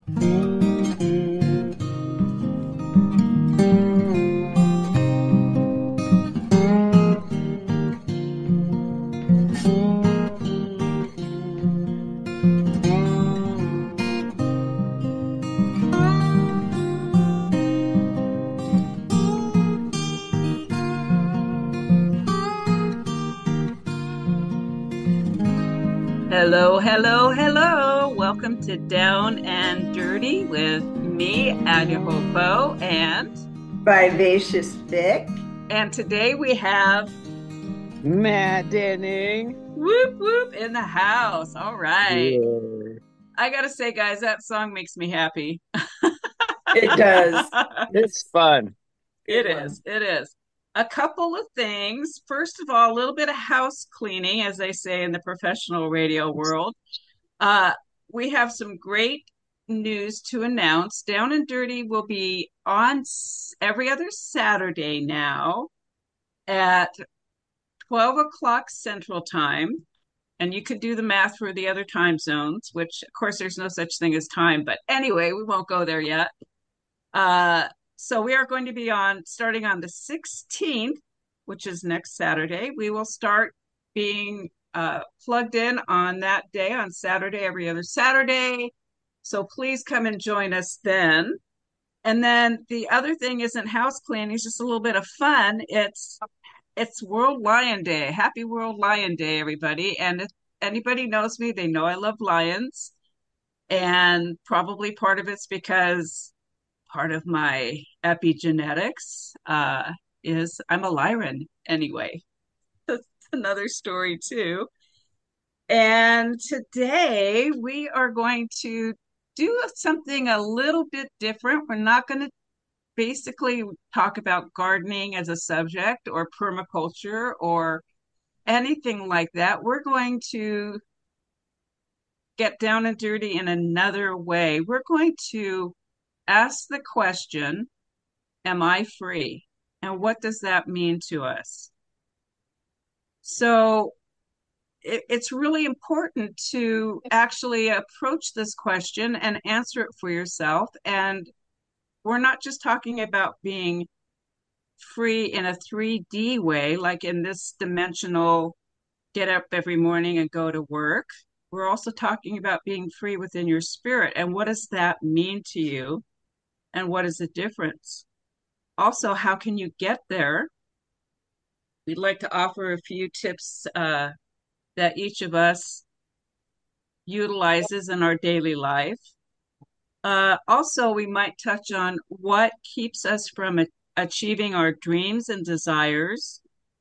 Hello, hello, hello. Welcome to Down and Dirty with me, Anya Hopo, Vivacious Vic. and today we have Matt Denning. Whoop Whoop in the house. All right. Yeah. I gotta say, guys, that song makes me happy. It does. It's fun. It Good one. is. It is. A couple of things. First of all, a little bit of house cleaning, as they say in the professional radio world. Uh, we have some great news to announce. Down and Dirty will be on every other Saturday now at 12 o'clock Central Time. And you could do the math for the other time zones, which, of course, there's no such thing as time. But anyway, we won't go there yet. Uh, so we are going to be on starting on the 16th, which is next Saturday. We will start being plugged in on that day, on Saturday, every other Saturday. So please come and join us then. And then the other thing isn't house cleaning, it's just a little bit of fun. It's World Lion Day. Happy World Lion Day, everybody. And if anybody knows me, they know I love lions. And probably part of it's because part of my epigenetics is I'm a Lyran anyway. That's another story too. And today we are going to do something a little bit different. We're not going to basically talk about gardening as a subject or permaculture or anything like that. We're going to get down and dirty in another way. We're going to ask the question, am I free? And what does that mean to us? So it's really important to actually approach this question and answer it for yourself. And we're not just talking about being free in a 3D way, like in this dimensional get up every morning and go to work. We're also talking about being free within your spirit. And what does that mean to you? And what is the difference? Also, how can you get there? We'd like to offer a few tips that each of us utilizes in our daily life. Also, we might touch on what keeps us from achieving our dreams and desires.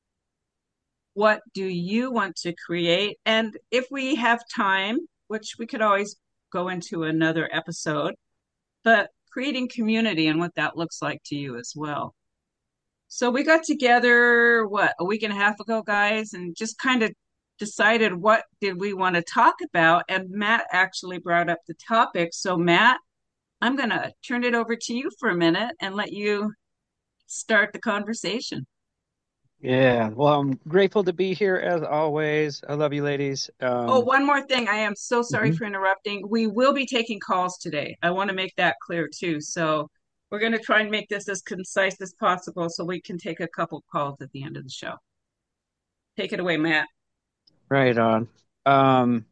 What do you want to create? And if we have time, which we could always go into another episode, but creating community and what that looks like to you as well. So we got together, what, a week and a half ago, guys, and just kind of decided what did we want to talk about. And Matt actually brought up the topic. So, Matt, I'm going to turn it over to you for a minute and let you start the conversation. Yeah. Well, I'm grateful to be here as always. I love you, ladies. Oh, one more thing. I am so sorry Mhm. for interrupting. We will be taking calls today. I want to make that clear too. So we're going to try and make this as concise as possible so we can take a couple calls at the end of the show. Take it away, Matt. Right on. Um,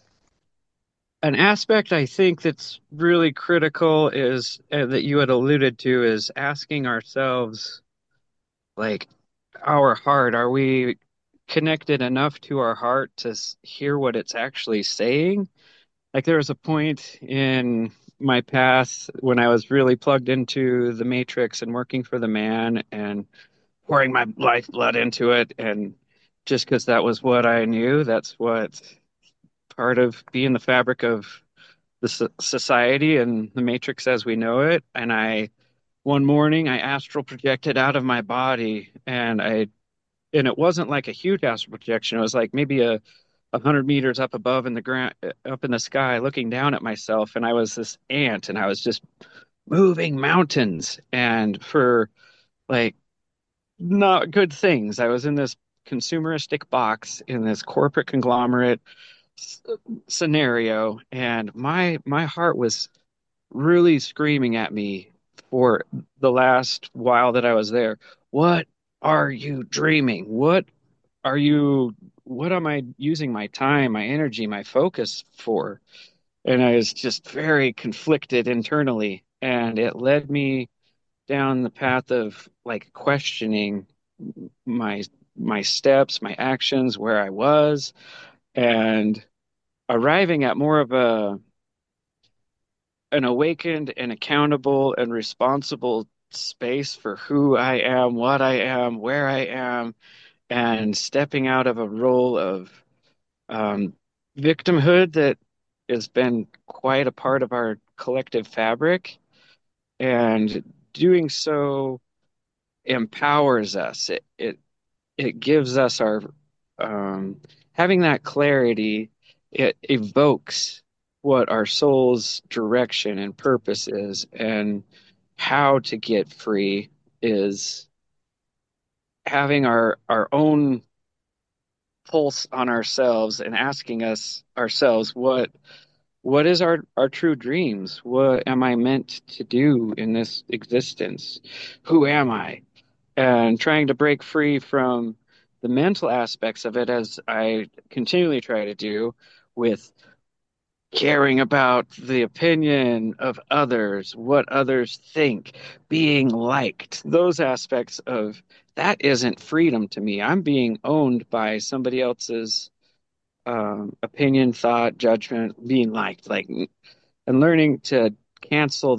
an aspect I think that's really critical is that you had alluded to is asking ourselves, like, our heart, are we connected enough to our heart to hear what it's actually saying? Like there was a point in my past when I was really plugged into the Matrix and working for the man and pouring my lifeblood into it. And just because that was what I knew, that's what part of being the fabric of the society and the Matrix as we know it. And one morning, I astral projected out of my body and it wasn't like a huge astral projection. It was like maybe a hundred meters up above in the ground, up in the sky, looking down at myself, and I was this ant, and I was just moving mountains, and for like not good things. I was in this consumeristic box in this corporate conglomerate s- scenario, and my heart was really screaming at me for the last while that I was there. What are you dreaming? Are you, what am I using my time, my energy, my focus for? And I was just very conflicted internally. And it led me down the path of like questioning my my steps, my actions, where I was, and arriving at more of a an awakened and accountable and responsible space for who I am, what I am, where I am, and stepping out of a role of um, victimhood that has been quite a part of our collective fabric. And doing so empowers us. It gives us our um, having that clarity. It evokes what our soul's direction and purpose is, and how to get free is having our own pulse on ourselves and asking us ourselves what is our true dreams? What am I meant to do in this existence? Who am I? And trying to break free from the mental aspects of it, as I continually try to do, with caring about the opinion of others, what others think, being liked. Those aspects of that isn't freedom to me. I'm being owned by somebody else's opinion, thought, judgment, being liked, like, and learning to cancel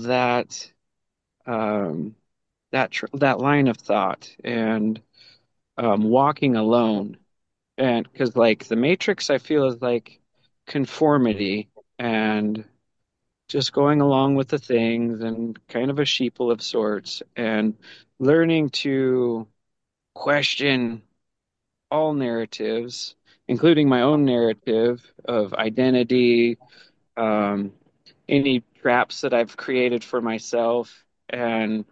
um, that line of thought, and walking alone. And because like the Matrix, I feel is like conformity and just going along with the things and kind of a sheeple of sorts, and learning to question all narratives, including my own narrative of identity, um, any traps that I've created for myself, and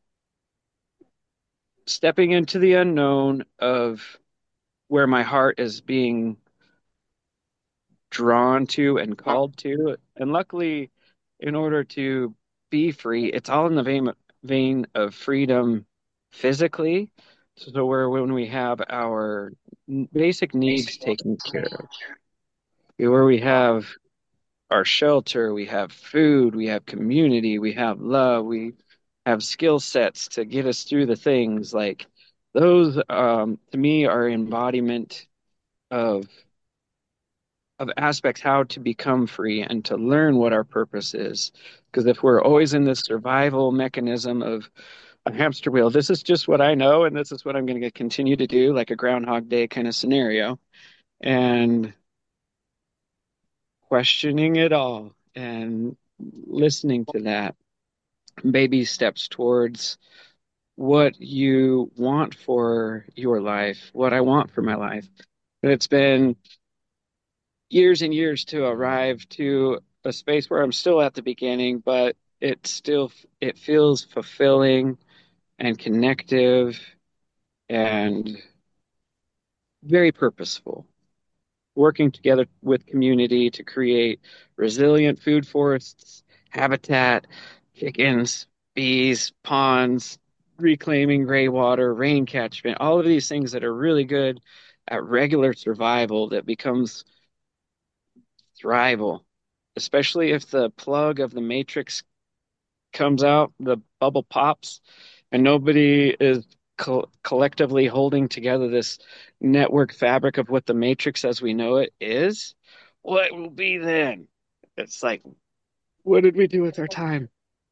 stepping into the unknown of where my heart is being drawn to and called to. And luckily, in order to be free, it's all in the vein of freedom physically. So where when we have our basic needs taken care of, where we have our shelter, we have food, we have community, we have love, we have skill sets to get us through the things like those, to me, are embodiment of aspects how to become free and to learn what our purpose is. Because if we're always in this survival mechanism of a hamster wheel, this is just what I know and this is what I'm going to continue to do, like a Groundhog Day kind of scenario, and questioning it all and listening to that, baby steps towards what you want for your life, what I want for my life. But it's been years and years to arrive to a space where I'm still at the beginning, but it feels fulfilling and connective and very purposeful. Working together with community to create resilient food forests, habitat, chickens, bees, ponds, reclaiming gray water, rain catchment, all of these things that are really good at regular survival that becomes thrival, especially if the plug of the matrix comes out, the bubble pops, and nobody is collectively holding together this network fabric of what the matrix as we know it is. What will be then? It's like, what did we do with our time?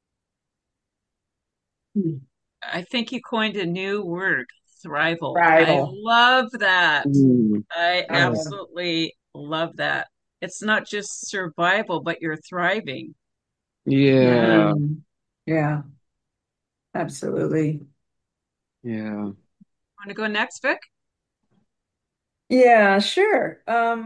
I think you coined a new word, thrival. I Rival. love that. Mm, I Yeah. absolutely love that. It's not just survival, but you're thriving. yeah, Mm. Yeah, absolutely. yeah. Want to go next, Vic? Yeah, sure.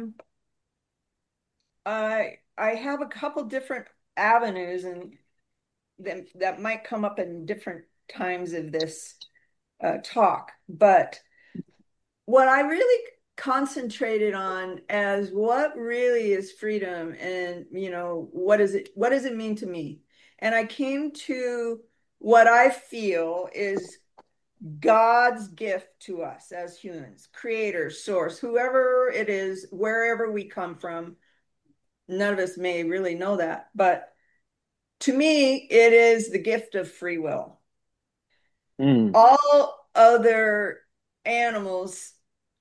I have a couple different avenues and that might come up in different times of this talk, but what I really concentrated on as what really is freedom and what does it mean to me? And I came to what I feel is God's gift to us as humans, creator, source, whoever it is, wherever we come from. None of us may really know that, but to me, it is the gift of free will. Mm. All other animals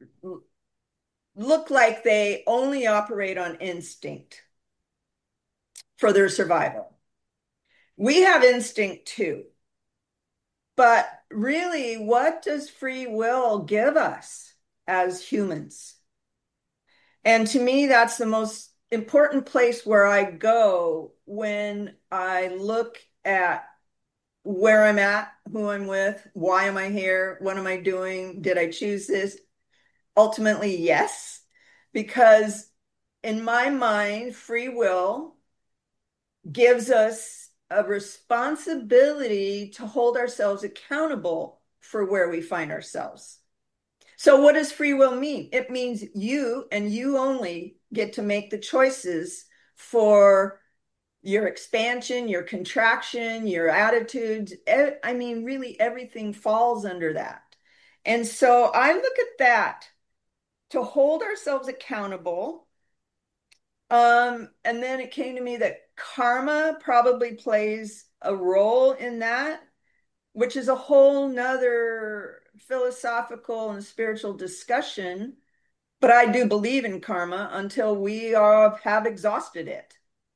look like they only operate on instinct for their survival. We have instinct too. But really, what does free will give us as humans? And to me, that's the most important place where I go when I look at where I'm at, who I'm with, why am I here, what am I doing, did I choose this? Ultimately, yes, because in my mind, free will gives us a responsibility to hold ourselves accountable for where we find ourselves. So, what does free will mean? It means you and you only get to make the choices for your expansion, your contraction, your attitudes. I mean, really, everything falls under that. And so I look at that to hold ourselves accountable. And then it came to me that karma probably plays a role in that, which is a whole nother philosophical and spiritual discussion. But I do believe in karma until we have exhausted it.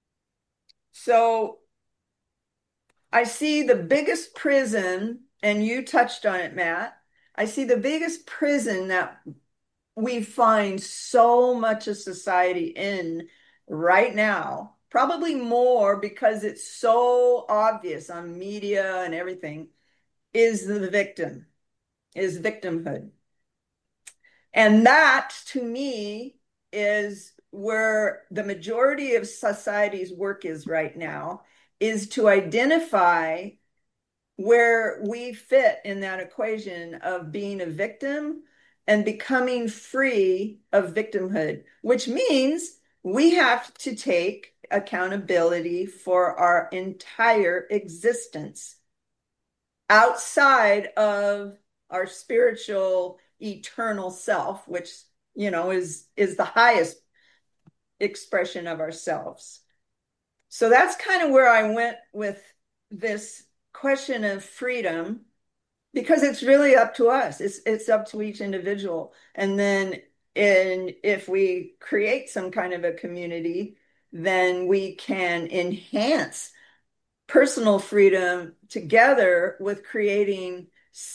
So I see the biggest prison, and you touched on it, Matt. I see the biggest prison that we find so much of society in right now, probably more because it's so obvious on media and everything, is the victim, is victimhood. And that to me is where the majority of society's work is right now, is to identify where we fit in that equation of being a victim and becoming free of victimhood, which means we have to take accountability for our entire existence outside of our spiritual eternal self, which is the highest expression of ourselves. So that's kind of where I went with this question of freedom, because it's really up to us. It's up to each individual. And then if we create some kind of a community, then we can enhance personal freedom together with creating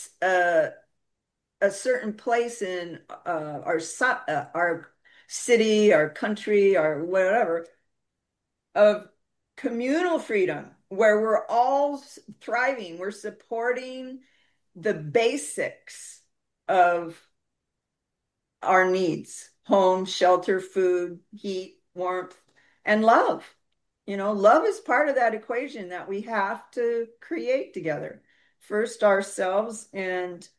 a certain place in our city, our country, or whatever, of communal freedom where we're all thriving, we're supporting the basics of our needs: home, shelter, food, heat, warmth, and love. Love is part of that equation that we have to create together. First ourselves, and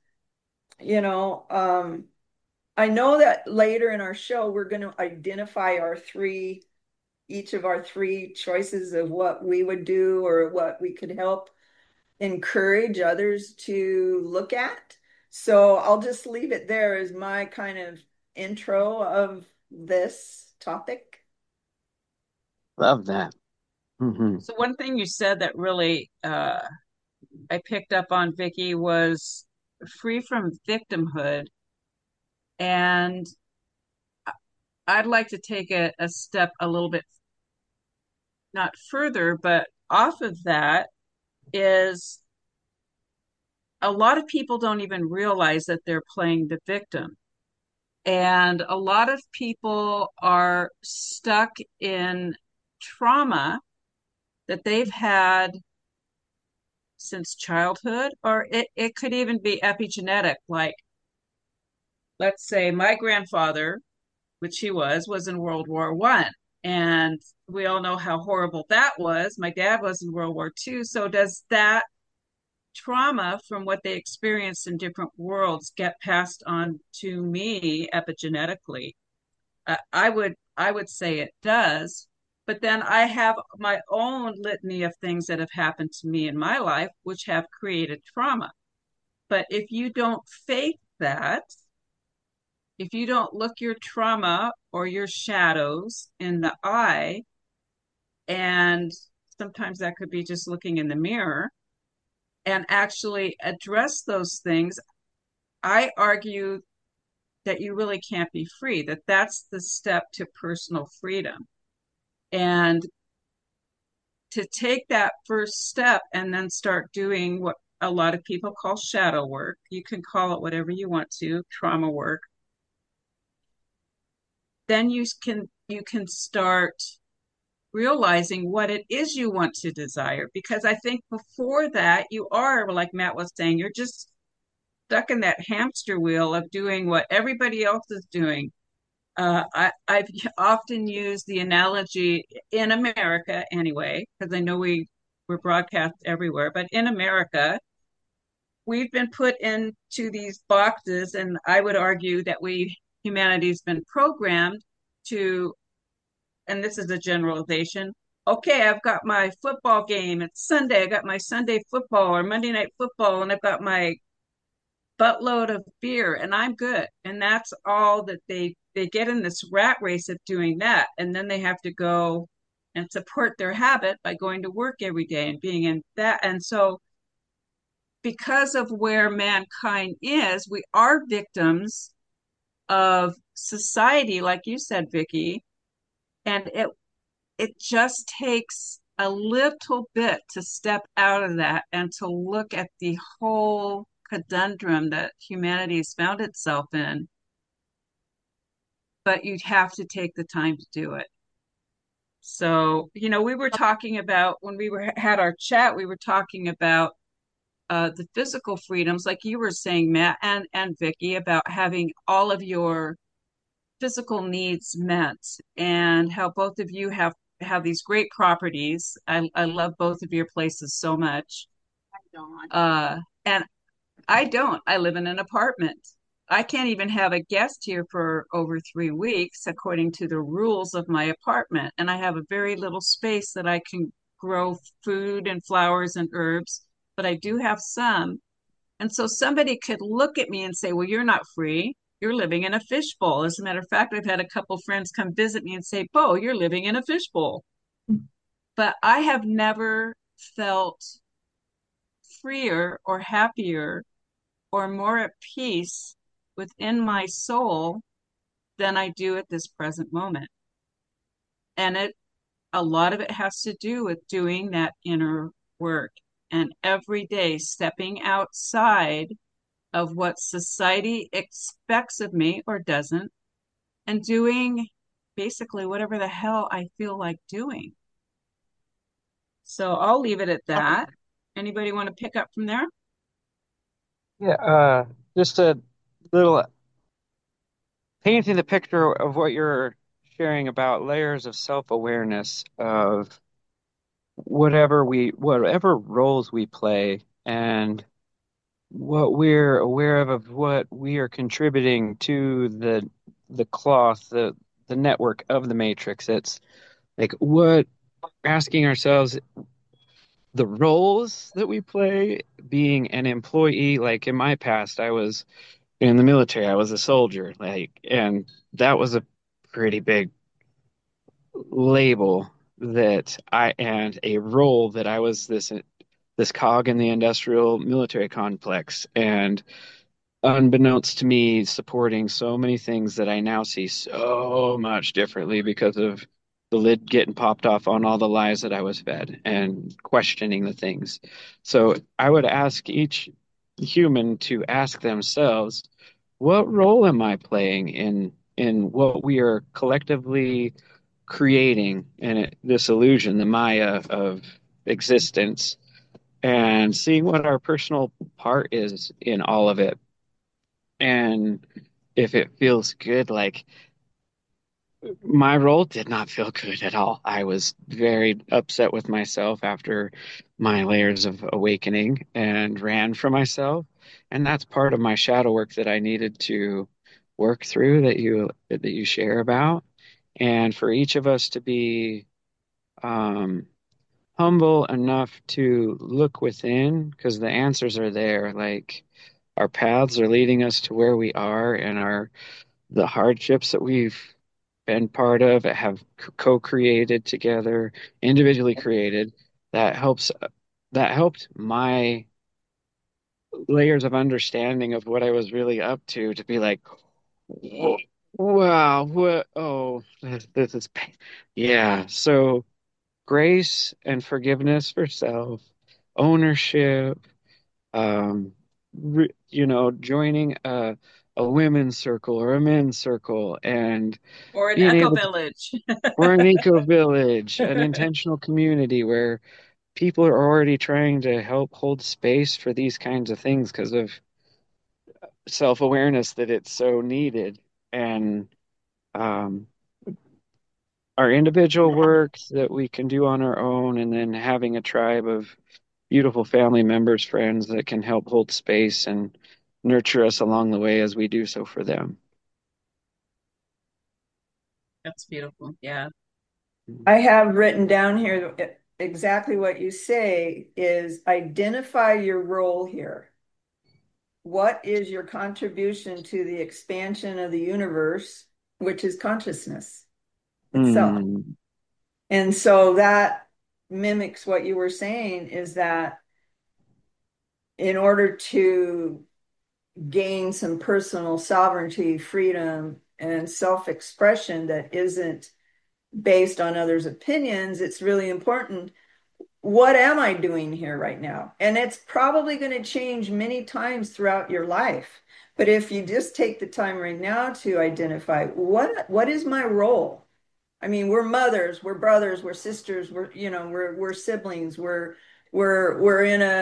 I know that later in our show we're going to identify each of our three choices of what we would do or what we could help encourage others to look at. So I'll just leave it there as my kind of intro of this topic. Love that. Hmm. So one thing you said that really I picked up on, Vicky, was free from victimhood. And I'd like to take a step a little bit, not further, but off of that is a lot of people don't even realize that they're playing the victim. And a lot of people are stuck in trauma that they've had since childhood, or it could even be epigenetic. Like, let's say my grandfather, which he was in World War One. And we all know how horrible that was. My dad was in World War II. So does that trauma from what they experienced in different worlds get passed on to me epigenetically? I would say it does. But then I have my own litany of things that have happened to me in my life, which have created trauma. But if you don't face that, if you don't look your trauma or your shadows in the eye, and sometimes that could be just looking in the mirror and actually address those things, I argue that you really can't be free, that that's the step to personal freedom. And to take that first step and then start doing what a lot of people call shadow work, you can call it whatever you want to, trauma work, then you can start realizing what it is you want to desire. Because I think before that, you are, like Matt was saying, you're just stuck in that hamster wheel of doing what everybody else is doing. I've often used the analogy in America anyway, because I know we're broadcast everywhere, but in America, we've been put into these boxes, and I would argue that humanity's been programmed to, and this is a generalization. Okay, I've got my football game. It's Sunday. I got my Sunday football or Monday night football, and I've got my buttload of beer, and I'm good. And that's all that they get in this rat race of doing that, and then they have to go and support their habit by going to work every day and being in that. And so, because of where mankind is, we are victims of society, like you said, Vicky, and it just takes a little bit to step out of that and to look at the whole conundrum that humanity has found itself in. But you'd have to take the time to do it. So, we were talking about when had our chat, we were talking about the physical freedoms, like you were saying, Matt and Vicky, about having all of your physical needs met, and how both of you have these great properties. I love both of your places so much. I don't. And I don't. I live in an apartment. I can't even have a guest here for over 3 weeks, according to the rules of my apartment. And I have a very little space that I can grow food and flowers and herbs, but I do have some. And so somebody could look at me and say, well, you're not free. You're living in a fishbowl. As a matter of fact, I've had a couple friends come visit me and say, Bo, you're living in a fishbowl. But I have never felt freer or happier or more at peace within my soul than I do at this present moment. And a lot of it has to do with doing that inner work and every day stepping outside of what society expects of me or doesn't, and doing basically whatever the hell I feel like doing. So I'll leave it at that. Anybody want to pick up from there? Yeah, just a little painting the picture of what you're sharing about layers of self-awareness of whatever roles we play and what we're aware of what we are contributing to the cloth, the network of the matrix. It's like what asking ourselves the roles that we play, being an employee. Like in my past, I was in the military, I was a soldier, and that was a pretty big label and a role that I was this cog in the industrial military complex. And unbeknownst to me, supporting so many things that I now see so much differently because of the lid getting popped off on all the lies that I was fed and questioning the things. So I would ask each human to ask themselves, what role am I playing in what we are collectively creating in this illusion, the Maya of existence, and seeing what our personal part is in all of it. And if it feels good, like my role did not feel good at all. I was very upset with myself after my layers of awakening and ran from myself. And that's part of my shadow work that I needed to work through that you share about. And for each of us to be um, humble enough to look within because the answers are there. Like our paths are leading us to where we are, and the hardships that we've been part of have co-created together, individually created. That helps. That helped my layers of understanding of what I was really up to be like, "Whoa, wow, what? Oh, this is, yeah." So grace and forgiveness for self, ownership, joining a women's circle or a men's circle and Or an being eco able to, village. or an eco village, an intentional community where people are already trying to help hold space for these kinds of things because of self-awareness that it's so needed. And um, our individual work that we can do on our own, and then having a tribe of beautiful family members, friends that can help hold space and nurture us along the way as we do so for them. That's beautiful. Yeah. I have written down here exactly what you say is identify your role here. What is your contribution to the expansion of the universe, which is consciousness itself? Mm, And so that mimics what you were saying is that in order to gain some personal sovereignty, freedom, and self expression that isn't based on others' opinions, it's really important. What am I doing here right now? And it's probably going to change many times throughout your life. But if you just take the time right now to identify what is my role? I mean, we're mothers, we're brothers, we're sisters, we're siblings, we're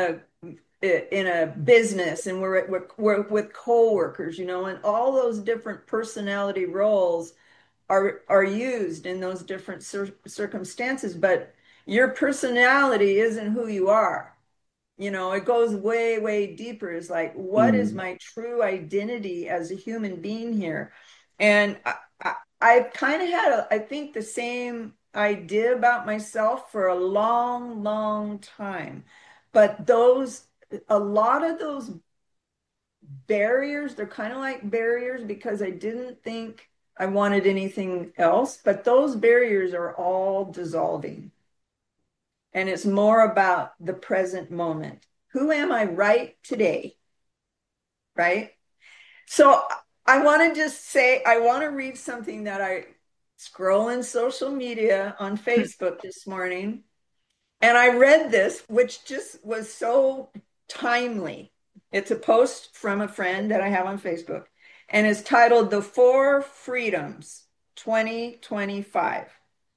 in a business, and we're with coworkers, and all those different personality roles are used in those different circumstances, but your personality isn't who you are. It goes way, way deeper. Is like, what is mm, my true identity as a human being here? And I've kind of had, I think, the same idea about myself for a long, long time. But a lot of those barriers, they're kind of like barriers because I didn't think I wanted anything else, but those barriers are all dissolving. And it's more about the present moment. Who am I right today? Right? So I want to just say, I want to read something that I scrolling social media on Facebook this morning. And I read this, which just was so timely. It's a post from a friend that I have on Facebook, and it's titled The Four Freedoms 2025.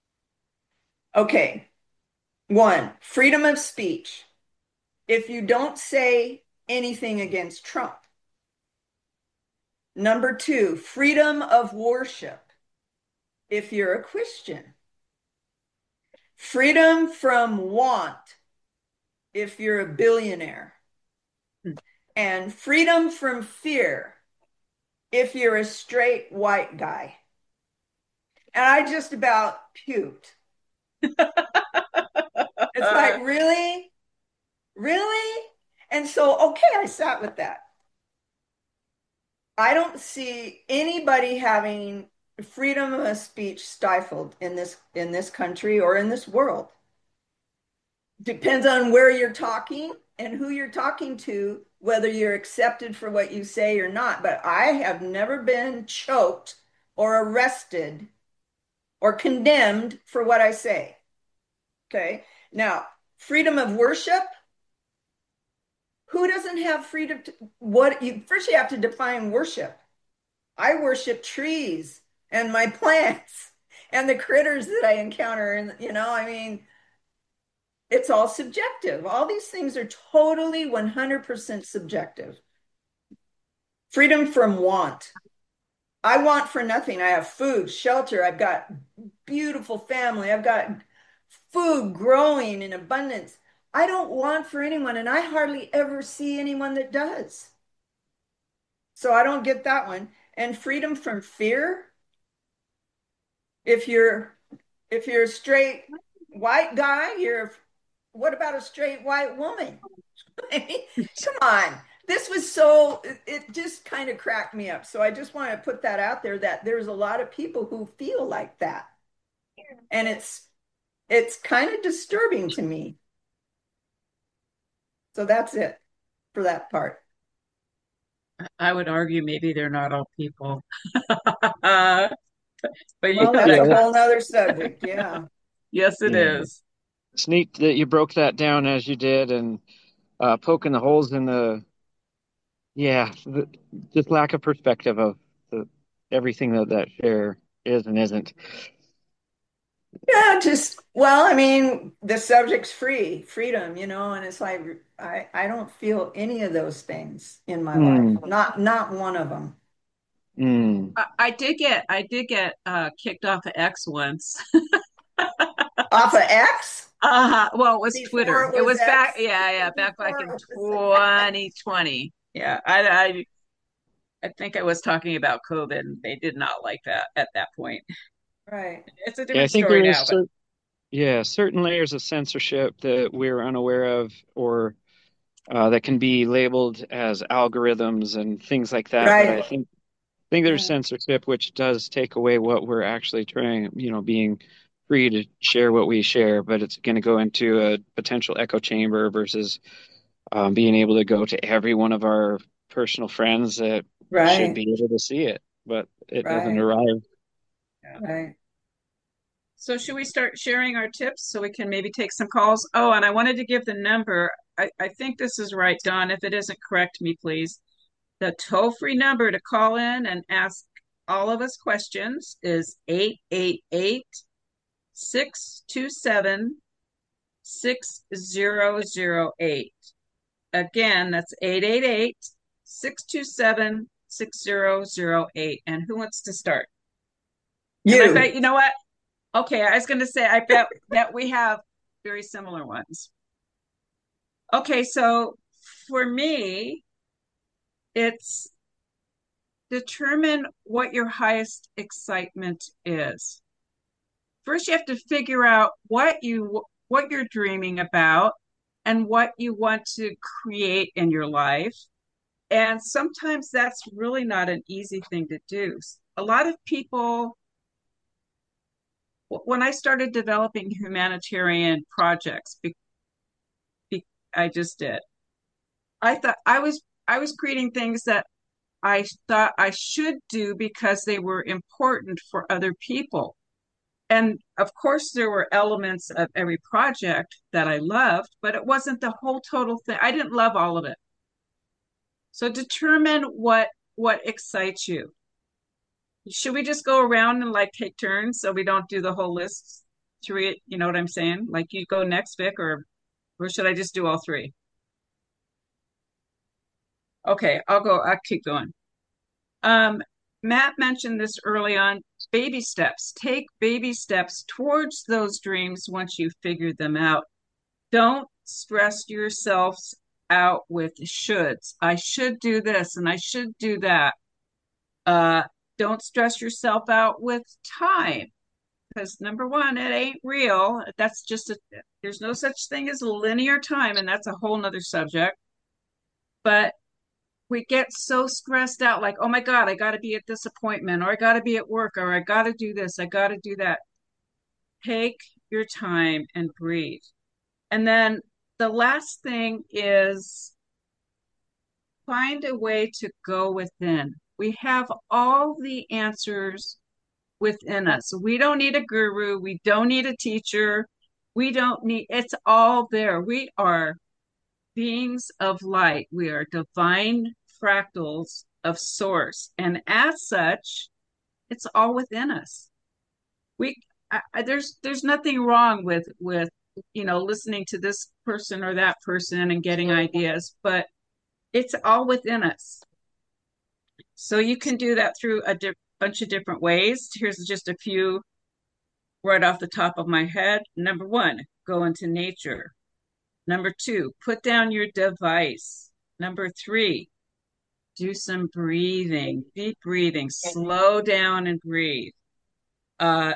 Okay, one, freedom of speech. If you don't say anything against Trump. Number two, freedom of worship. If you're a Christian. Freedom from want. If you're a billionaire. And freedom from fear if you're a straight white guy. And I just about puked. It's like, really? Really? And so, okay, I sat with that. I don't see anybody having freedom of speech stifled in this country or in this world. Depends on where you're talking and who you're talking to, whether you're accepted for what you say or not. But I have never been choked or arrested or condemned for what I say. Okay. Now, freedom of worship. Who doesn't have freedom to what you first you have to define worship. I worship trees and my plants and the critters that I encounter. And, I mean, it's all subjective. All these things are totally 100% subjective. Freedom from want. I want for nothing. I have food, shelter. I've got beautiful family. I've got food growing in abundance. I don't want for anyone, and I hardly ever see anyone that does. So I don't get that one. And freedom from fear. If you're if you're straight white guy here. What about a straight white woman? I mean, come on. This was so, it just kind of cracked me up. So I just want to put that out there that there's a lot of people who feel like that. And it's kind of disturbing to me. So that's it for that part. I would argue maybe they're not all people. But Well, that's Yeah, a whole nother subject. Yeah. yes, it yeah. is. It's neat that you broke that down as you did and poking the holes in the just lack of perspective of the, everything that share is and isn't. Yeah, just well, I mean, the subject's freedom, and it's like I don't feel any of those things in my life. Hmm. Not one of them. Hmm. I did get kicked off of X once. Off of X Well, it was before Twitter. it It was was back, X, yeah, back before in it was X. 2020. Yeah, I think I was talking about COVID, and they did not like that at that point. Right. It's a Yeah, I different think story there is now, but certain layers of censorship that we're unaware of or that can be labeled as algorithms and things like that. But Right. I think there's Yeah. censorship which does take away what we're actually trying, being free to share what we share, but it's going to go into a potential echo chamber versus being able to go to every one of our personal friends that should Right. be able to see it, but it doesn't Right. arrive. yeah. Right. So should we start sharing our tips so we can maybe take some calls? Oh, and I wanted to give the number. I think this is right, Don. If it isn't, correct me, please. The toll-free number to call in and ask all of us questions is 888-627-6008. Again, that's 888-627-6008. And who wants to start? And I bet, You. you know what? Okay, I was going to say, I bet that we have very similar ones. Okay, so for me, it's determine what your highest excitement is. First, you have to figure out what you're dreaming about and what you want to create in your life. And sometimes that's really not an easy thing to do. A lot of people, when I started developing humanitarian projects, I just did. I thought I was creating things that I thought I should do because they were important for other people. And of course, there were elements of every project that I loved, but it wasn't the whole total thing. I didn't love all of it. So determine what excites you. Should we just go around and like take turns so we don't do the whole list? Three, you know what I'm saying? Like you go next, Vic, or should I just do all three? Okay, I'll go. I'll keep going. Um, Matt mentioned this early on. Baby steps. Take baby steps towards those dreams once you figure them out. Don't stress yourselves out with shoulds. I should do this and I should do that. Uh, don't stress yourself out with time because number one, it ain't real. There's no such thing as linear time, and that's a whole nother subject. But we get so stressed out, like, oh my God, I got to be at this appointment, or I got to be at work, or I got to do this, I got to do that. Take your time and breathe. And then the last thing is find a way to go within. We have all the answers within us. We don't need a guru. We don't need a teacher. We don't need, it's all there. We are beings of light. We are divine fractals of source. And as such, it's all within us. We, there's nothing wrong with, listening to this person or that person and getting ideas, but it's all within us. So you can do that through bunch of different ways. Here's just a few right off the top of my head. Number one, go into nature. Number two, put down your device. Number three, do some breathing, deep breathing, slow down and breathe. Uh,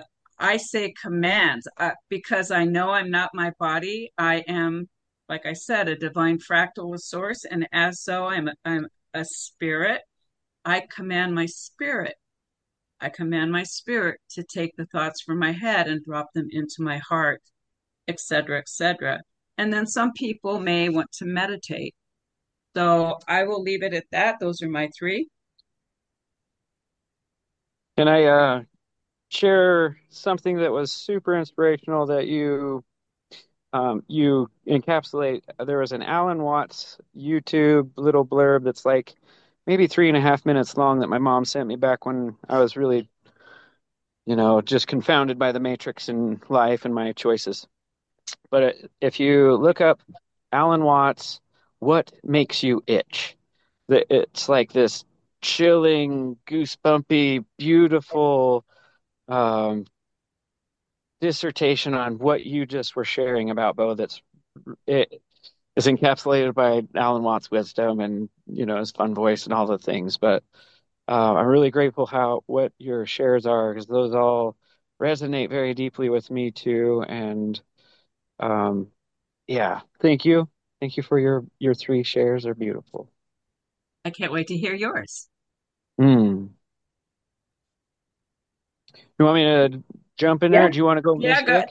I say commands because I know I'm not my body. I am, like I said, a divine fractal with source, and as so, I'm a spirit. I command my spirit. I command my spirit to take the thoughts from my head and drop them into my heart, etc., etc. And then some people may want to meditate. So I will leave it at that. Those are my three. Can I share something that was super inspirational that you encapsulate? There was an Alan Watts YouTube little blurb that's like maybe 3.5 minutes long that my mom sent me back when I was really, just confounded by the matrix in life and my choices. But if you look up Alan Watts, what makes you itch? It's like this chilling, goosebumpy, beautiful um, dissertation on what you just were sharing about, Bo. It is encapsulated by Alan Watts' wisdom and his fun voice and all the things. But I'm really grateful how what your shares are because those all resonate very deeply with me too. And um, yeah, thank you for your three shares. Are beautiful. I can't wait to hear yours. Hmm. You want me to jump in there? Yeah, Or do you want to go, Yeah, Miss Vic?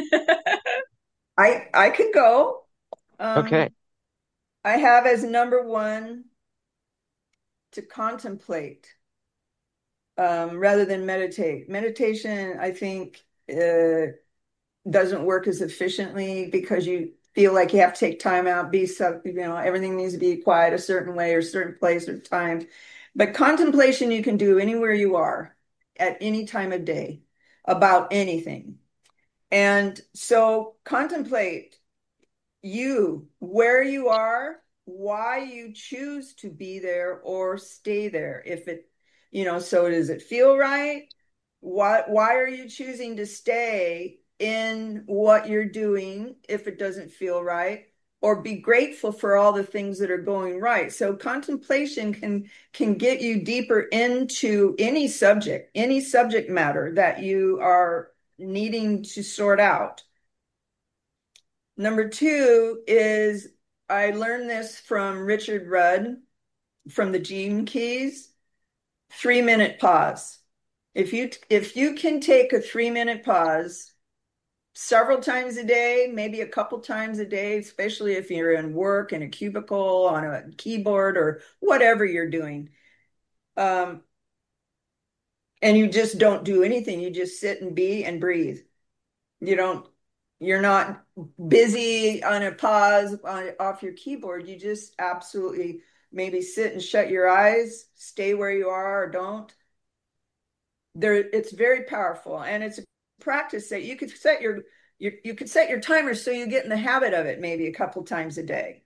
I could go. Okay. Um, I have as number one to contemplate rather than meditate. Meditation, I think, doesn't work as efficiently because you feel like you have to take time out, everything needs to be quiet a certain way or certain place or time. But contemplation you can do anywhere you are at any time of day about anything. And so contemplate you, where you are, why you choose to be there or stay there. If it, so does it feel right? Why are you choosing to stay in what you're doing if it doesn't feel right? Or be grateful for all the things that are going right. So contemplation can get you deeper into any subject matter that you are needing to sort out. Number two is I learned this from Richard Rudd from the Gene Keys. 3-minute pause. If you can take a 3-minute pause several times a day, maybe a couple times a day, especially if you're in work in a cubicle on a keyboard or whatever you're doing, um, and you just don't do anything, you just sit and be and breathe. You don't, you're not busy on a pause off your keyboard. You just absolutely maybe sit and shut your eyes, stay where you are or don't. There, it's very powerful, and it's a practice that you could set you could set your timer so you get in the habit of it maybe a couple times a day.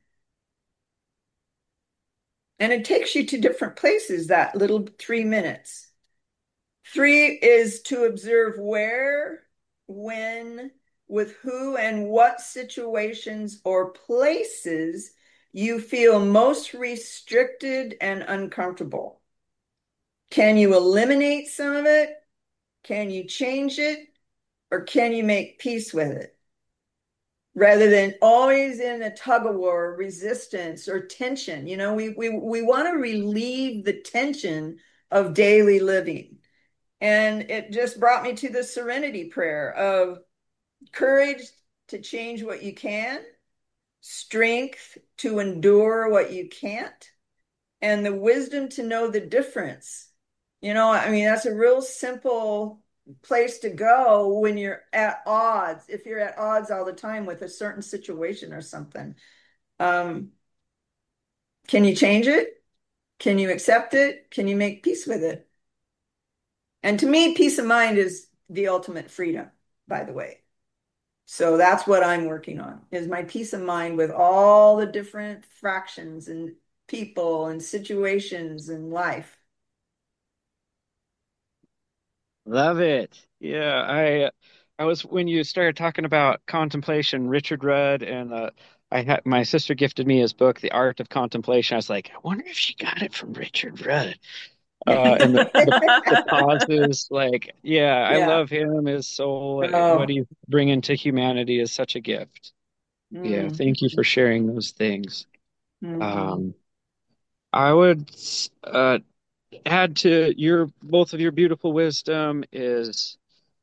And it takes you to different places, that little 3 minutes. Three is to observe where, when, with who, and what situations or places you feel most restricted and uncomfortable. Can you eliminate some of it? Can you change it? Or can you make peace with it? Rather than always in a tug of war, resistance, or tension. We want to relieve the tension of daily living. And it just brought me to the serenity prayer of courage to change what you can, strength to endure what you can't, and the wisdom to know the difference. I mean, that's a real simple place to go when you're at odds, if you're at odds all the time with a certain situation or something. Um, can you change it? Can you accept it? Can you make peace with it? And to me, peace of mind is the ultimate freedom, by the way. So that's what I'm working on, is my peace of mind with all the different fractions and people and situations in life. Love it. Yeah, I was when you started talking about contemplation, Richard Rudd, and I had my sister gifted me his book, The Art of Contemplation. I was like, I wonder if she got it from Richard Rudd. And the pauses, like, yeah, I Yeah. love him. His soul, what Oh. he's bringing to humanity is such a gift. Yeah, Mm. thank you for sharing those things. Hmm. Um, I would add to your both of your beautiful wisdom is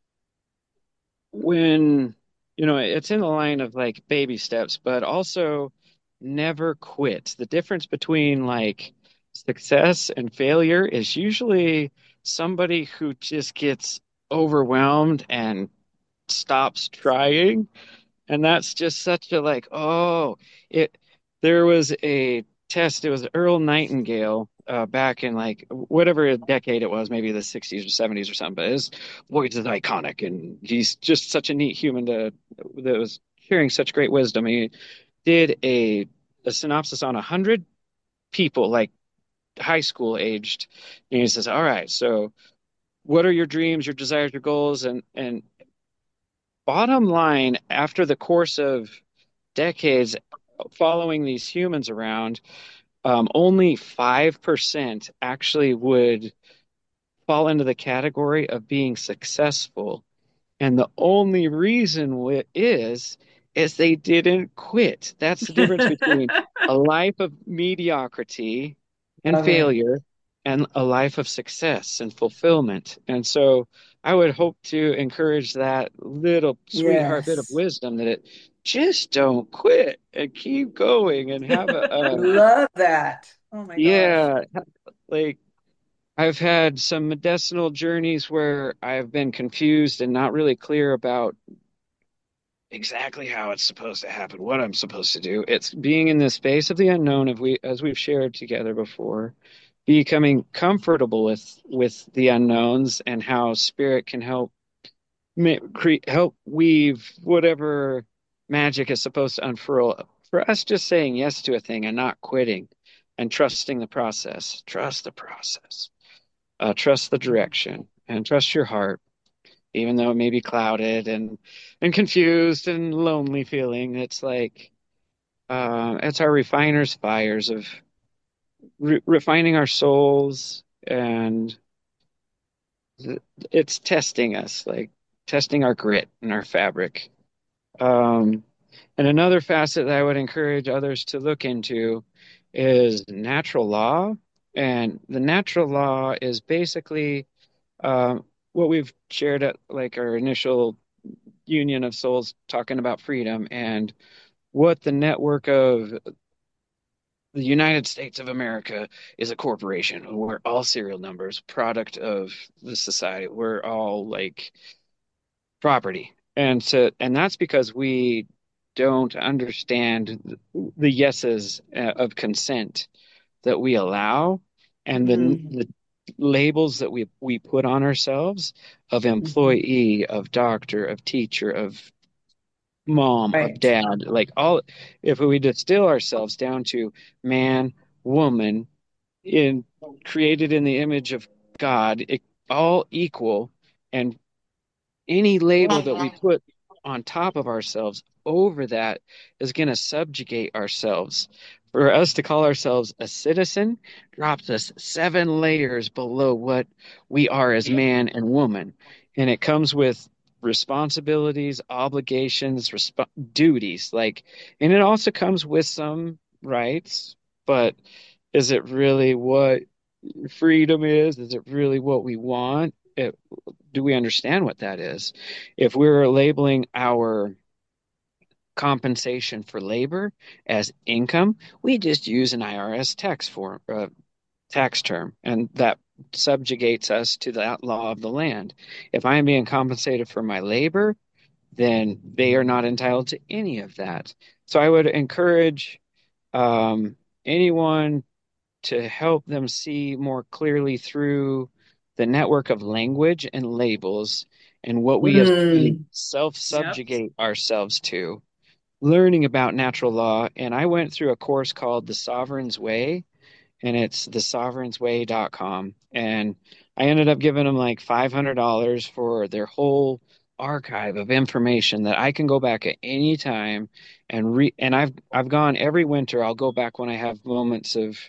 when, it's in the line of like baby steps, but also never quit. The difference between like success and failure is usually somebody who just gets overwhelmed and stops trying. And that's just such a like, oh, it there was a test, it was Earl Nightingale back in like whatever decade it was, maybe the 60s or 70s or something, but his voice is iconic and he's just such a neat human that was sharing such great wisdom. He did a synopsis on 100 people, like high school aged, and he says, all right, so what are your dreams, your desires, your goals? And bottom line, after the course of decades following these humans around, only 5% actually would fall into the category of being successful. And the only reason is they didn't quit. That's the difference between a life of mediocrity and Love it. failure and a life of success and fulfillment. And so I would hope to encourage that little sweetheart bit of Yes. wisdom that it just don't quit and keep going and have Love that. Oh my gosh. yeah, like I've had some medicinal journeys where I've been confused and not really clear about exactly how it's supposed to happen, what I'm supposed to do. It's being in the space of the unknown, as we've shared together before, becoming comfortable with the unknowns and how spirit can help weave whatever magic is supposed to unfurl. For us, just saying yes to a thing and not quitting, and trusting the process. Trust the process. Trust the direction, and trust your heart even though it may be clouded and confused and lonely feeling. It's like it's our refiner's fires of refining our souls, and it's testing us, like testing our grit and our fabric. Um, and another facet that I would encourage others to look into is natural law. And the natural law is basically what we've shared at like our initial union of souls talking about freedom and what the network of the United States of America is a corporation. We're all serial numbers, product of the society. We're all like property. And that's because we don't understand the yeses of consent that we allow and Hmm. the labels that we put on ourselves of Hmm. employee, of doctor, of teacher, of mom, of Right. dad, like all, if we distill ourselves down to man, woman, in created in the image of God, all equal, and any label that we put on top of ourselves over that is going to subjugate ourselves. For us to call ourselves a citizen drops us 7 layers below what we are as man and woman. And it comes with responsibilities, obligations, duties, like, and it also comes with some rights, but is it really what freedom is? Is it really what we want? Do we understand what that is? If we're labeling our compensation for labor as income, we just use an IRS tax term, and that subjugates us to that law of the land. If I am being compensated for my labor, then they are not entitled to any of that. So I would encourage anyone to help them see more clearly through the network of language and labels and what we have Mm. Yep. self-subjugate ourselves to, learning about natural law. And I went through a course called The Sovereign's Way, and it's thesovereignsway.com. And I ended up giving them like $500 for their whole archive of information that I can go back at any time and I've gone every winter. I'll go back when I have moments of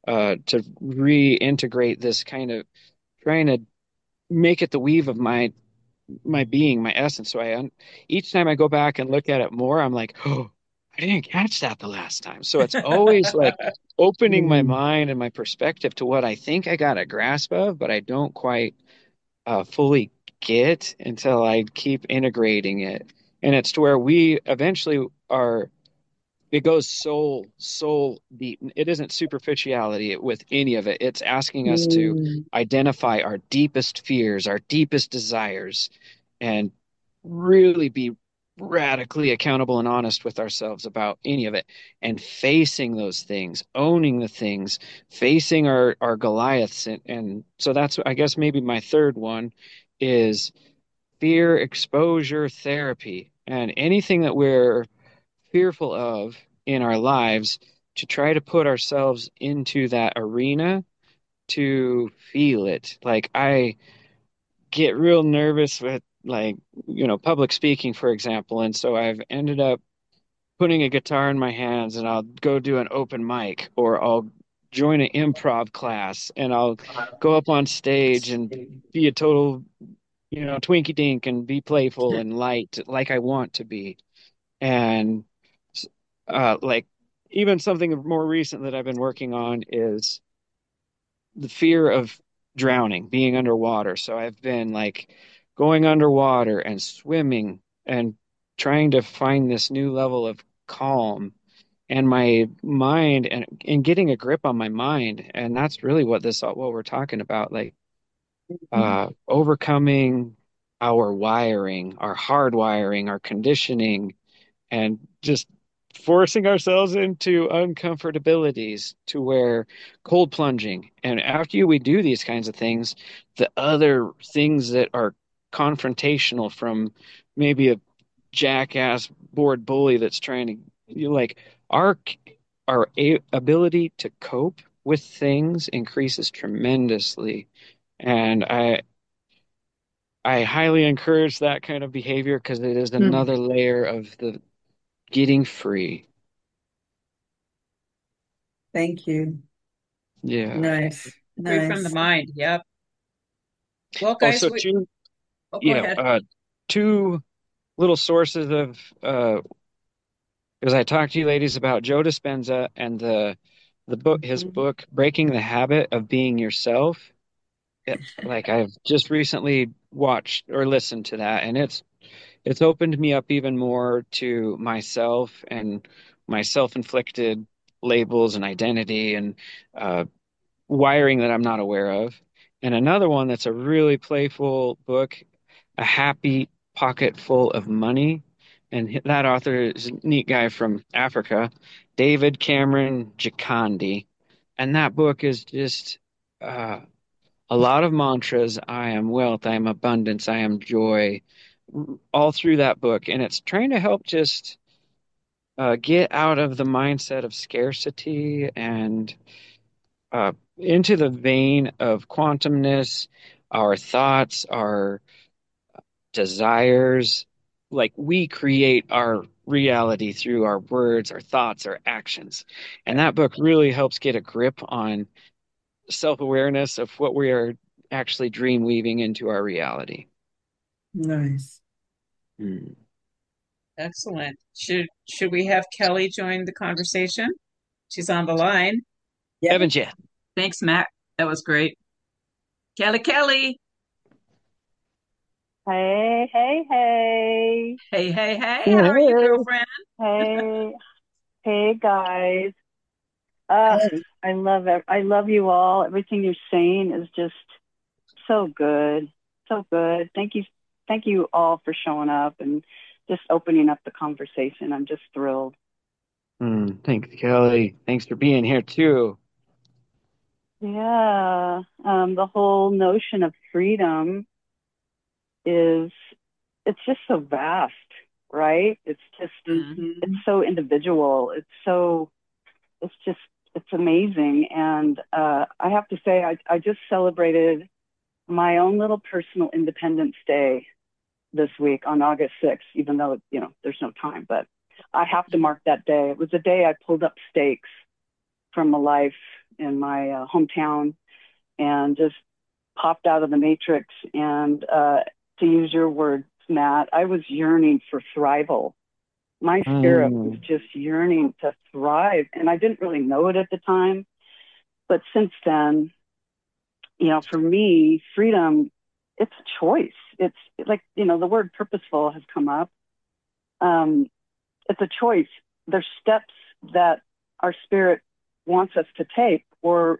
to reintegrate this kind of trying to make it the weave of my being, my essence. So each time I go back and look at it more, I'm like, oh, I didn't catch that the last time. So it's always like opening my Mm. mind and my perspective to what I think I got a grasp of, but I don't quite fully get until I keep integrating it. And it's to where we eventually are, it goes soul deep. It isn't superficiality with any of it. It's asking us to Mm. identify our deepest fears, our deepest desires, and really be radically accountable and honest with ourselves about any of it, and facing those things, owning the things, facing our Goliaths. And so that's, I guess, maybe my third one is fear exposure therapy, and anything that we're fearful of in our lives, to try to put ourselves into that arena to feel it. Like I get real nervous with, like, public speaking, for example, and so I've ended up putting a guitar in my hands and I'll go do an open mic, or I'll join an improv class and I'll go up on stage and be a total, twinky dink and be playful and light like I want to be. And like even something more recent that I've been working on is the fear of drowning, being underwater. So I've been like going underwater and swimming and trying to find this new level of calm and my mind, and getting a grip on my mind. And that's really what we're talking about, like overcoming our wiring, our hardwiring, our conditioning, and just forcing ourselves into uncomfortabilities to where cold plunging. And after we do these kinds of things, the other things that are confrontational, from maybe a jackass bored bully that's trying to, like, our ability to cope with things increases tremendously. And I highly encourage that kind of behavior because it is Mm. another layer of the getting free. Thank you. Yeah. Nice. Free from the Nice. mind. Yep. Well, guys, Also, two, go yeah, ahead. two little sources of, because I talked to you ladies about Joe Dispenza and his Mhm. book Breaking the Habit of Being Yourself. Like I've just recently watched or listened to that, and it's opened me up even more to myself and my self-inflicted labels and identity and uh, wiring that I'm not aware of. And another one that's a really playful book, A Happy Pocket Full of Money. And that author is a neat guy from Africa, David Cameron Gikandi. And that book is just uh, a lot of mantras. I am wealth, I am abundance, I am joy, all through that book. And it's trying to help just get out of the mindset of scarcity and into the vein of quantumness, our thoughts, our desires. Like we create our reality through our words, our thoughts, our actions. And that book really helps get a grip on self-awareness of what we are actually dream weaving into our reality. Nice. Hmm. Excellent. Should we have Kelly join the conversation? She's on the line. Yeah. Haven't you? Thanks, Matt. That was great. Kelly, Kelly. Hey, hey, hey, Hey, hey, hey. How are you, Hey. girlfriend? hey, hey, guys. Uh, Hey. I love you all. Everything you're saying is just so good. So good. Thank you all for showing up and just opening up the conversation. I'm just thrilled. Thanks, Kelly. Thanks for being here too. Yeah. The whole notion of freedom is, it's just so vast, right? It's Hmm. so individual. It's just, it's amazing. And I have to say, I just celebrated my own little personal Independence Day this week on August 6th, even though, there's no time, but I have to mark that day. It was the day I pulled up stakes from a life in my hometown and just popped out of the matrix. And to use your words, Matt, I was yearning for thrival. My spirit was Mm. just yearning to thrive. And I didn't really know it at the time. But since then, for me, freedom, it's a choice. It's like, the word purposeful has come up. Um, it's a choice. There's steps that our spirit wants us to take, or,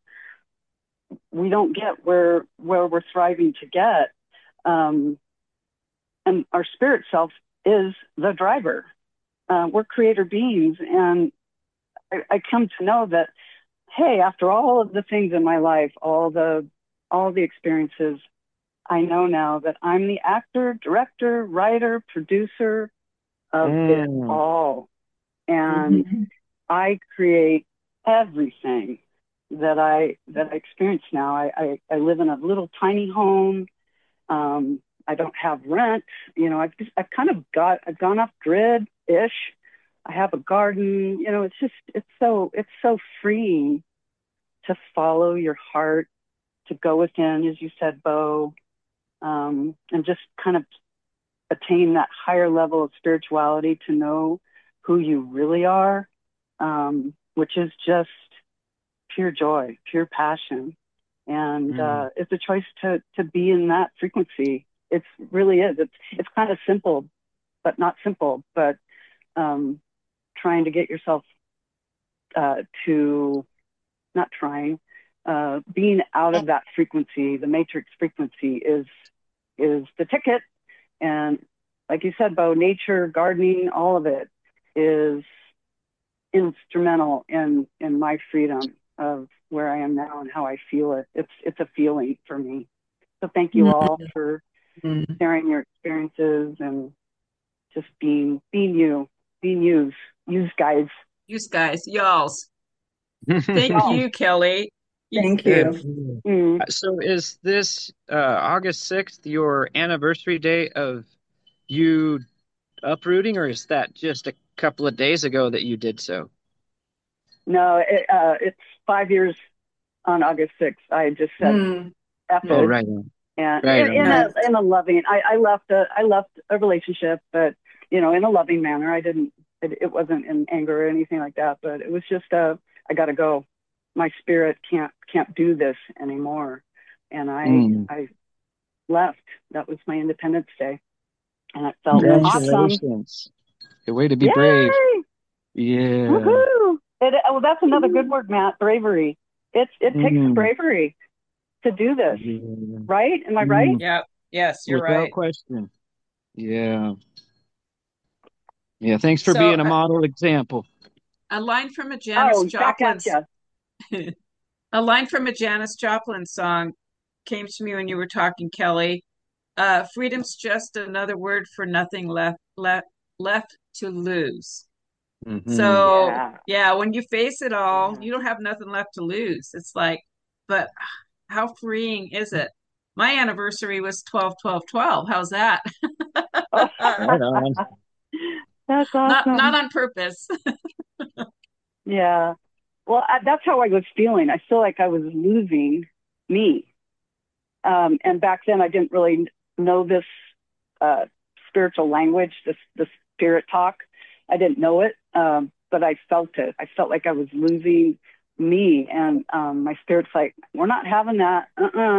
we don't get where we're thriving to get. Um, and our spirit self is the driver. We're creator beings. And I come to know that, hey, after all of the things in my life, all the experiences, I know now that I'm the actor, director, writer, producer of it Mm. all. And Mhm. I create everything that I experience now. I live in a little tiny home. I don't have rent. I've gone off grid ish. I have a garden. It's so freeing to follow your heart, to go within, as you said, Bo, and just kind of attain that higher level of spirituality, to know who you really are, which is just pure joy, pure passion. And Mm. it's a choice to be in that frequency. It really is. It's kind of simple, but not simple. But um, trying to get yourself to not trying, being out of that frequency, the matrix frequency, is the ticket. And like you said, Bo, nature, gardening, all of it is instrumental in my freedom of where I am now and how I feel it. It's a feeling for me. So thank you all for Mhm. sharing your experiences and just being you, being yous guys. You guys, y'alls. Thank Y'all. you, Kelly. Thank Good. you. Mm. So is this August 6th your anniversary day of you uprooting, or is that just a couple of days ago that you did so? No, it's 5 years on August 6th. I just said Mm. F Oh, it. Mm. right on. And Right on. in a loving, I left a relationship, but in a loving manner. I didn't. It wasn't in anger or anything like that. But it was just I got to go. My spirit can't do this anymore, and Mm. I left. That was my Independence Day, and it felt Nice. awesome. Congratulations. Good way to be brave. Yay! Yeah. Woohoo! Well, that's another good word, Matt. Bravery. It takes Mm. bravery to do this, Yeah. right? Am I right? Mm. Yeah, yes, you're Without right. question. Yeah. Yeah. Thanks for So being a model example. a line from a Janis Oh, back at Joplin's you. a line from a Janis Joplin song came to me when you were talking, Kelly. Freedom's just another word for nothing left to lose. Hmm. So Yeah. yeah, when you face it all, Yeah. you don't have nothing left to lose. It's like, but how freeing is it? My anniversary was 12/12/12. How's that? Oh, Right on. that's Not awesome. on purpose. Yeah. Well, that's how I was feeling. I feel like I was losing me. And back then, I didn't really know this uh, spiritual language, this spirit talk. I didn't know it, but I felt it. I felt like I was losing me, and my spirit's like, "We're not having that.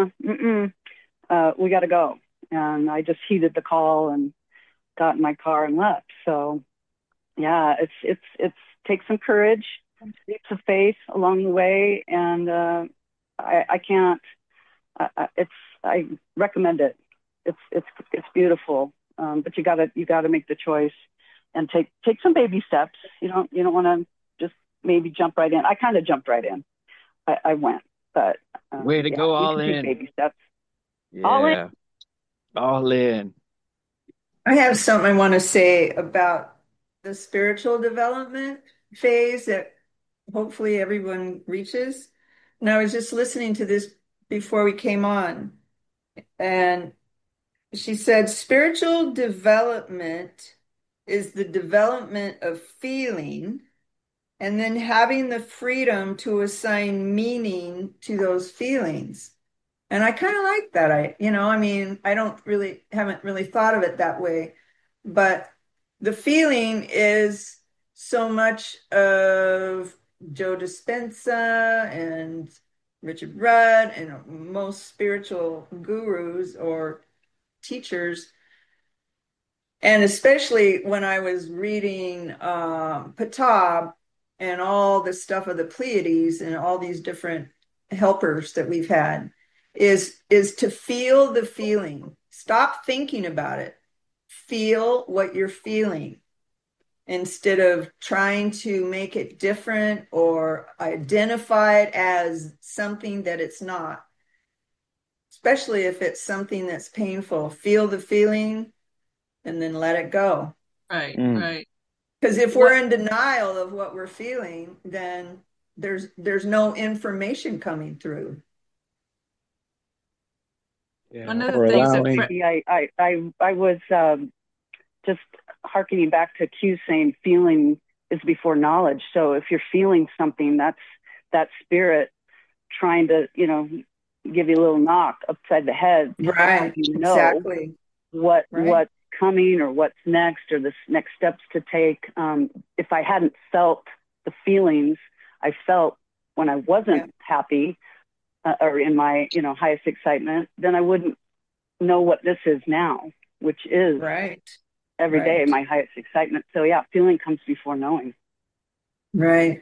We got to go." And I just heeded the call and got in my car and left. So yeah, it's take some courage, leaps of faith along the way, and I can't. It's I recommend it. It's beautiful, but you gotta make the choice and take some baby steps. You don't want to just maybe jump right in. I kind of jumped right in. I went, but Way to yeah, go you all can take in. baby steps. All in. Yeah. All in. I have something I want to say about the spiritual development phase that hopefully everyone reaches. And I was just listening to this before we came on, and she said spiritual development is the development of feeling and then having the freedom to assign meaning to those feelings. And I kind of like that. I mean, I haven't really thought of it that way, but the feeling is so much of Joe Dispenza and Richard Rudd and most spiritual gurus or teachers. And especially when I was reading Ptah and all the stuff of the Pleiades and all these different helpers that we've had, is to feel the feeling. Stop thinking about it. Feel what you're feeling instead of trying to make it different or identify it as something that it's not. Especially if it's something that's painful. Feel the feeling and then let it go. Right, Mm. right. Because if What we're in denial of what we're feeling, then there's no information coming through. Yeah. one of the Or things that allowing. I was just hearkening back to Q saying feeling is before knowledge. So if you're feeling something, that's that spirit trying to, give you a little knock upside the head to Right, help you know exactly. what's Right. coming or what's next or the next steps to take. If I hadn't felt the feelings I felt when I wasn't happy or in my highest excitement, then I wouldn't know what this is now, which is Right. every day Right. my highest excitement. So yeah, feeling comes before knowing. Right.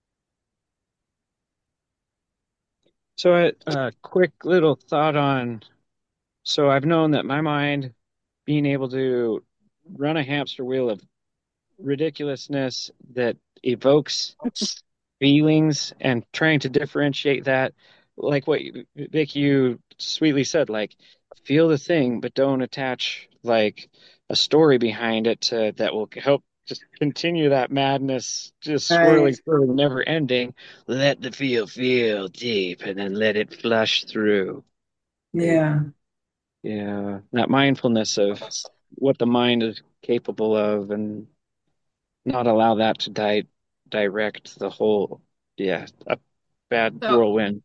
So a quick little thought on. So I've known that my mind being able to run a hamster wheel of ridiculousness that evokes feelings and trying to differentiate that, like what Vic, you sweetly said, like feel the thing, but don't attach like a story behind it that will help just continue that madness, just swirling, Right. swirling, never ending. Let the feel deep, and then let it flush through. Right? Yeah. Yeah, that mindfulness of what the mind is capable of, and not allow that to direct the whole, yeah, a bad so whirlwind.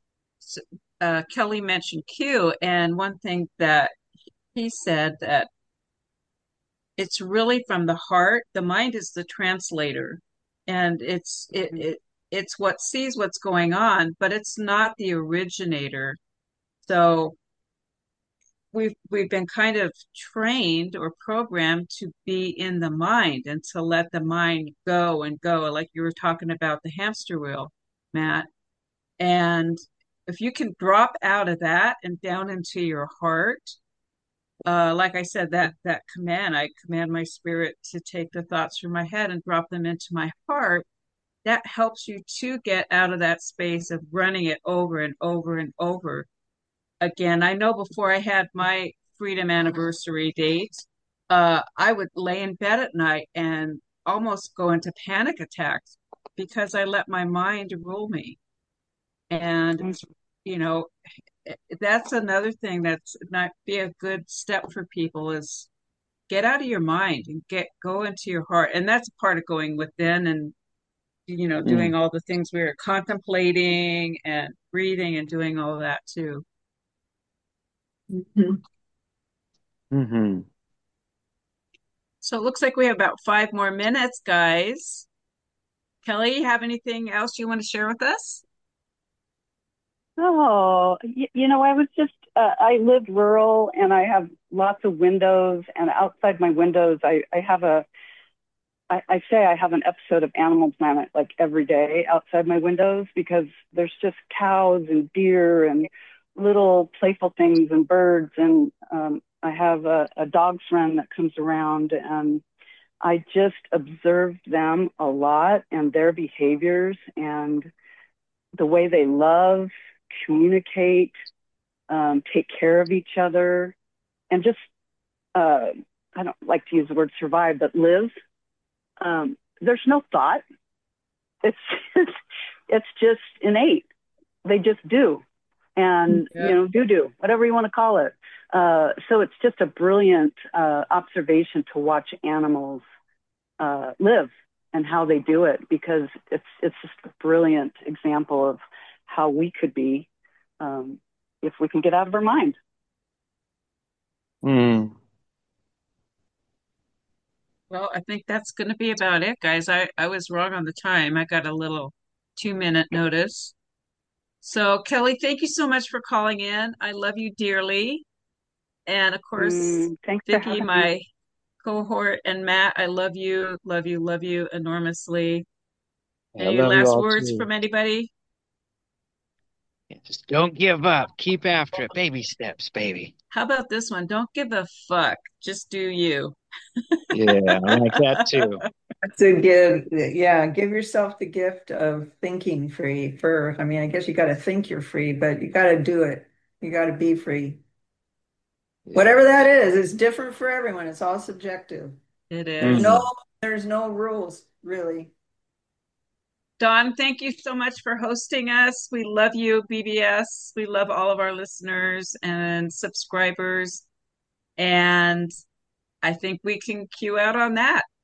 Kelly mentioned Q, and one thing that he said that it's really from the heart. The mind is the translator, and it's what sees what's going on, but it's not the originator. So we've been kind of trained or programmed to be in the mind and to let the mind go and go, like you were talking about the hamster wheel, Matt. And if you can drop out of that and down into your heart, like I said, that command, I command my spirit to take the thoughts from my head and drop them into my heart. That helps you to get out of that space of running it over and over and over again. I know before I had my freedom anniversary date, I would lay in bed at night and almost go into panic attacks because I let my mind rule me. And, you know, that's another thing that's not be a good step for people is get out of your mind and go into your heart. And that's part of going within and, doing Mm. all the things we were contemplating and breathing and doing all that too. Mhm. Mm-hmm. So it looks like we have about 5 more minutes, guys. Kelly, you have anything else you want to share with us? Oh, I was just, I live rural and I have lots of windows, and outside my windows, I have I say I have an episode of Animal Planet like every day outside my windows because there's just cows and deer and little playful things and birds. And I have a dog friend that comes around, and I just observe them a lot and their behaviors and the way they love, communicate, take care of each other, and just, I don't like to use the word survive, but live. There's no thought. It's, it's just innate. They just do. And, Yeah. do, whatever you want to call it. So it's just a brilliant observation to watch animals live and how they do it, because it's just a brilliant example of how we could be if we can get out of our mind. Mm. Well, I think that's going to be about it, guys. I was wrong on the time. I got a little 2-minute notice. So, Kelly, thank you so much for calling in. I love you dearly. And of course, Thanks for Vicki, having me. my cohort, and Matt, I love you enormously. I Any love you last all words too. from anybody? Yeah, just don't give up. Keep after it. Baby steps, baby. How about this one? Don't give a fuck. Just do you. Yeah, I like that too. To give, yeah, give yourself the gift of thinking free. I mean, I guess you got to think you're free, but you got to do it. You got to be free. Yeah. Whatever that is, it's different for everyone. It's all subjective. It There's is. no, Hmm. there's no rules, really. Dawn, thank you so much for hosting us. We love you, BBS. We love all of our listeners and subscribers. And I think we can cue out on that.